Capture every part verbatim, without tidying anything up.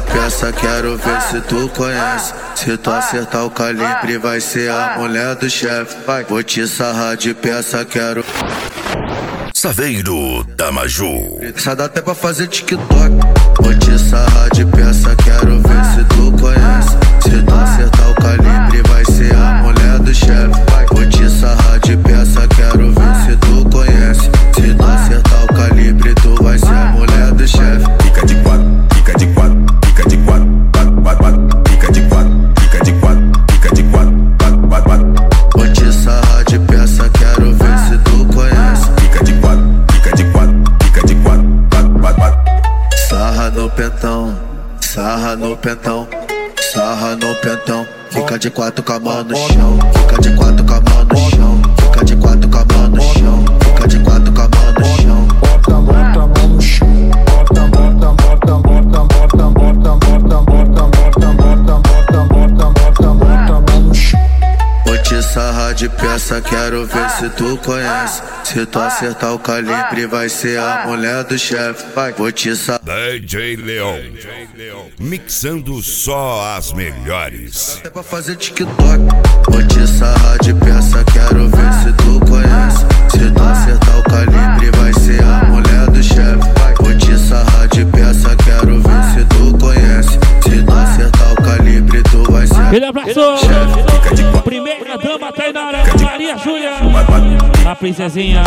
peça, quero ver se tu conhece. Se tu acertar o calibre, vai ser a mulher do chefe. Vou te sarrar de peça, quero. Saveiro da Maju. Essa dá até pra fazer TikTok. Vou te sarrar de peça, quero ver se tu conhece. Se tu acertar o calibre, vai ser a mulher do chefe. Vou te sarrar de peça, quero ver se tu conhece. Se tu acertar o calibre, tu vai ser a mulher do chefe. Fica de quatro, fica de quatro, fica de quatro, quatro, quatro, quatro. Fica de quatro, fica de quatro, fica de quatro, quatro, quatro, quatro. Vou te sarrar de peça, quero ver se tu conhece. Fica de quatro, fica de quatro, fica de quatro, quatro, quatro, quatro. Sarra no pentão, sarra no pentão, sarra no pentão. Fica de quatro com a mão no chão, fica de quatro com a mão no chão, fica de quatro com a mão no chão, fica de quatro com a mão no chão. Bota, bota a mão no chão. Bota, bota, bota, bota, bota, bota, bota, bota, bota, bota, bota, bota, bota, bota a mão no chão. Vou te sarrar de peça, quero ver se tu conhece. Se tu acertar o calibre, vai ser a mulher do chefe. Vou te sarrar. D J Leon, mixando só as melhores. Até pra fazer TikTok. Vou te sarrar de peça, quero ver se tu conhece. Se tu acertar o calibre, vai ser a mulher do chefe. Vou te sarrar de peça, quero ver se tu conhece. Se tu acertar o calibre, tu vai ser. Ele abraçou. Primeira dama Tainara, Maria Júlia, a princesinha.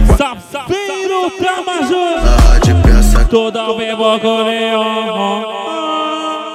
Saveiro da Maju. Toda o bebo com leão.